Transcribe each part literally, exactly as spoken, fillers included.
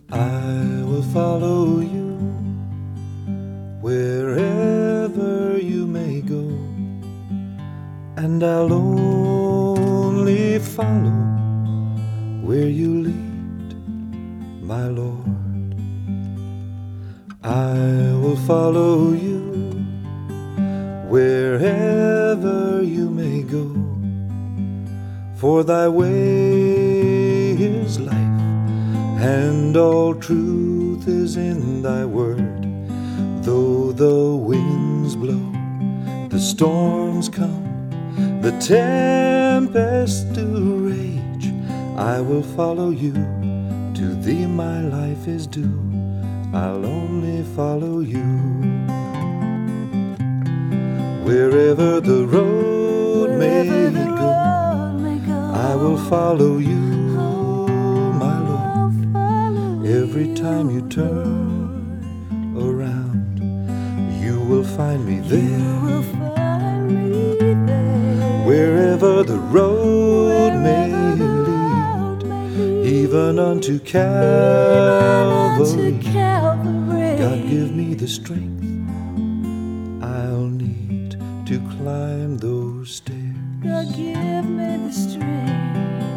I will follow you wherever you may go, and I'll only follow where you lead, my Lord. I will follow you wherever you may go, for thy way is life, and all truth is in thy word. Though the winds blow, the storms come, the tempests do rage, I will follow you. To thee my life is due, I'll only follow you. Wherever the road, Wherever may, the go, road may go, I will follow you, my Lord. follow Every time you turn around, you will find me there. you will find me there. Wherever the road may Wherever the lead, road may lead, even unto even Calvary, unto Calvary. God give me the strength I'll need to climb those stairs, God give me the strength.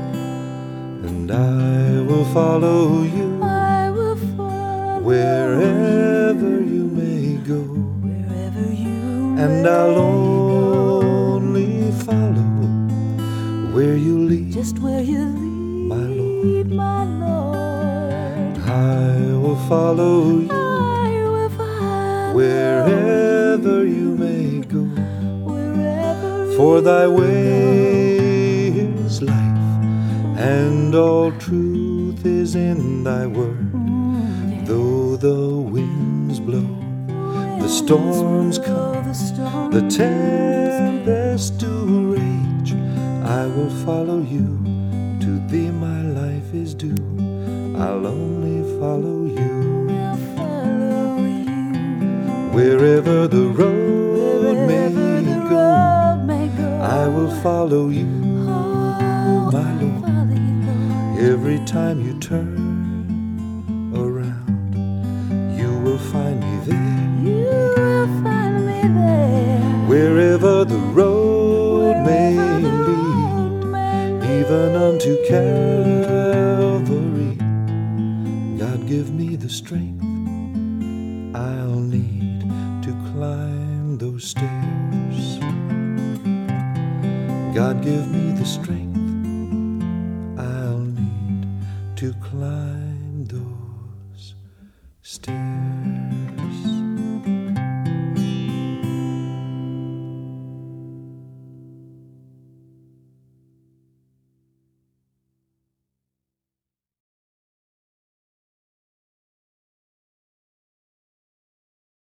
and I will follow you I will follow wherever you may go, wherever you and may I'll go. only follow where you lead, Just where you lead, my Lord. my Lord. I will follow you I will follow wherever you may go, wherever for thy you way is life, and all truth is in thy word. Mm, Though the winds blow, the storms come, the storms the tempests do rage, I will follow you. To thee my life is due, I'll only follow you. will follow you. Wherever the road may Wherever the go, road may go, I will follow you, oh, my I'll Lord. follow you, Lord. Every time you turn around, you will find me there. You will find me there. Wherever the road may Wherever the lead, road may lead, even unto Calvary, God give me the strength I'll need to climb those stairs. God give me the strength I'll need to climb those stairs.